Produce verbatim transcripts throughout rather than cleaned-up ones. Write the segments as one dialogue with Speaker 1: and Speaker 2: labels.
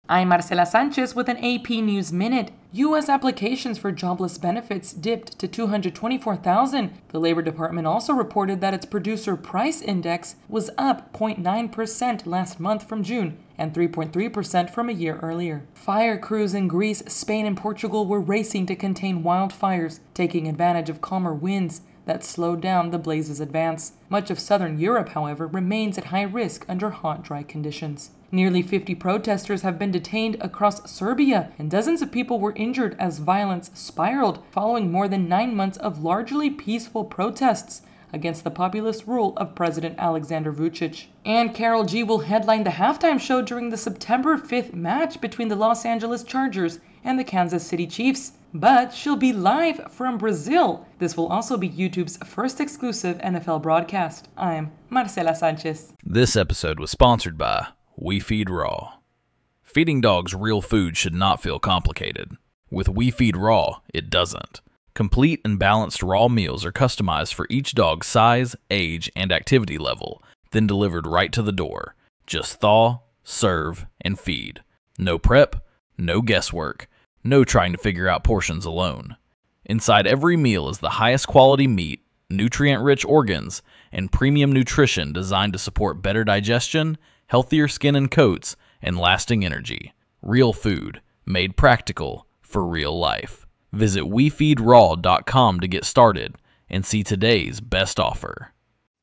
Speaker 1: I'm Marcela Sanchez with an A P News Minute. U S applications for jobless benefits dipped to two hundred twenty-four thousand. The Labor Department also reported that its producer price index was up zero point nine percent last month from June and three point three percent from a year earlier. Fire crews in Greece, Spain, and Portugal were racing to contain wildfires, taking advantage of calmer winds that slowed down the blazes' advance. Much of southern Europe, however, remains at high risk under hot, dry conditions. Nearly fifty protesters have been detained across Serbia, and dozens of people were injured as violence spiraled following more than nine months of largely peaceful protests against the populist rule of President Alexander Vučić. And Karol G will headline the halftime show during the September fifth match between the Los Angeles Chargers and the Kansas City Chiefs. But she'll be live from Brazil. This will also be YouTube's first exclusive N F L broadcast. I'm Marcela Sanchez.
Speaker 2: This episode was sponsored by We Feed Raw. Feeding dogs real food should not feel complicated. With We Feed Raw, it doesn't. Complete and balanced raw meals are customized for each dog's size, age, and activity level, then delivered right to the door. Just thaw, serve, and feed. No prep, no guesswork, no trying to figure out portions alone. Inside every meal is the highest quality meat, nutrient-rich organs, and premium nutrition designed to support better digestion, healthier skin and coats, and lasting energy. Real food, made practical for real life. Visit we feed raw dot com to get started and see today's best offer.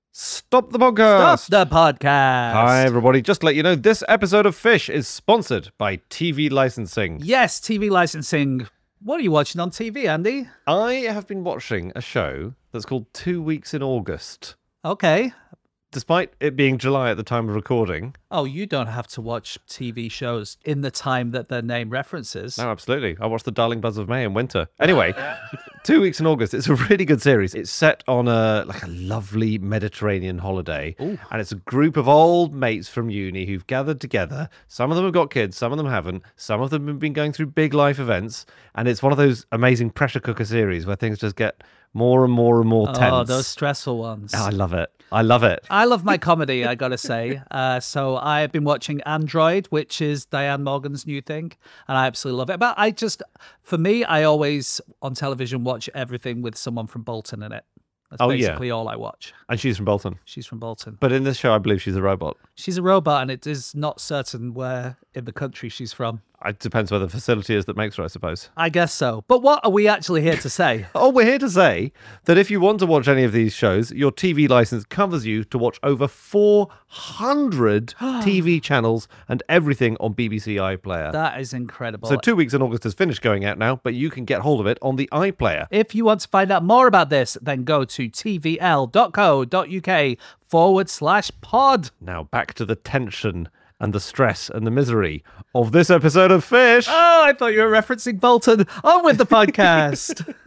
Speaker 3: Stop the podcast!
Speaker 4: Stop the podcast!
Speaker 3: Hi, everybody. Just to let you know, this episode of Fish is sponsored by T V licensing.
Speaker 4: Yes, T V licensing. What are you watching on T V, Andy?
Speaker 3: I have been watching a show that's called Two Weeks in August.
Speaker 4: Okay.
Speaker 3: Despite it being July at the time of recording.
Speaker 4: Oh, you don't have to watch T V shows in the time that their name references.
Speaker 3: No, absolutely. I watched The Darling Buds of May in winter. Anyway, Two Weeks in August. It's a really good series. It's set on a like a lovely Mediterranean holiday.
Speaker 4: Ooh.
Speaker 3: And it's a group of old mates from uni who've gathered together. Some of them have got kids, some of them haven't. Some of them have been going through big life events. And it's one of those amazing pressure cooker series where things just get more and more and more tense.
Speaker 4: Oh, those stressful ones.
Speaker 3: Oh, I love it. I love it.
Speaker 4: I love my comedy, I gotta say. Uh, so I've been watching Android, which is Diane Morgan's new thing, and I absolutely love it. But I just, for me, I always, on television, watch everything with someone from Bolton in it. That's
Speaker 3: Oh,
Speaker 4: basically
Speaker 3: yeah.
Speaker 4: all I watch.
Speaker 3: And she's from Bolton.
Speaker 4: She's from Bolton.
Speaker 3: But in this show, I believe she's a robot.
Speaker 4: She's a robot, and it is not certain where in the country she's from.
Speaker 3: It depends where the facility is that makes her, I suppose.
Speaker 4: I guess so. But what are we actually here to say?
Speaker 3: Oh, we're here to say that if you want to watch any of these shows, your T V license covers you to watch over four hundred T V channels and everything on B B C iPlayer.
Speaker 4: That is incredible.
Speaker 3: So Two Weeks in August has finished going out now, but you can get hold of it on the iPlayer.
Speaker 4: If you want to find out more about this, then go to tvl.co.uk forward slash pod.
Speaker 3: Now back to the tension and the stress and the misery of this episode of Fish.
Speaker 4: Oh, I thought you were referencing Bolton. On with the podcast.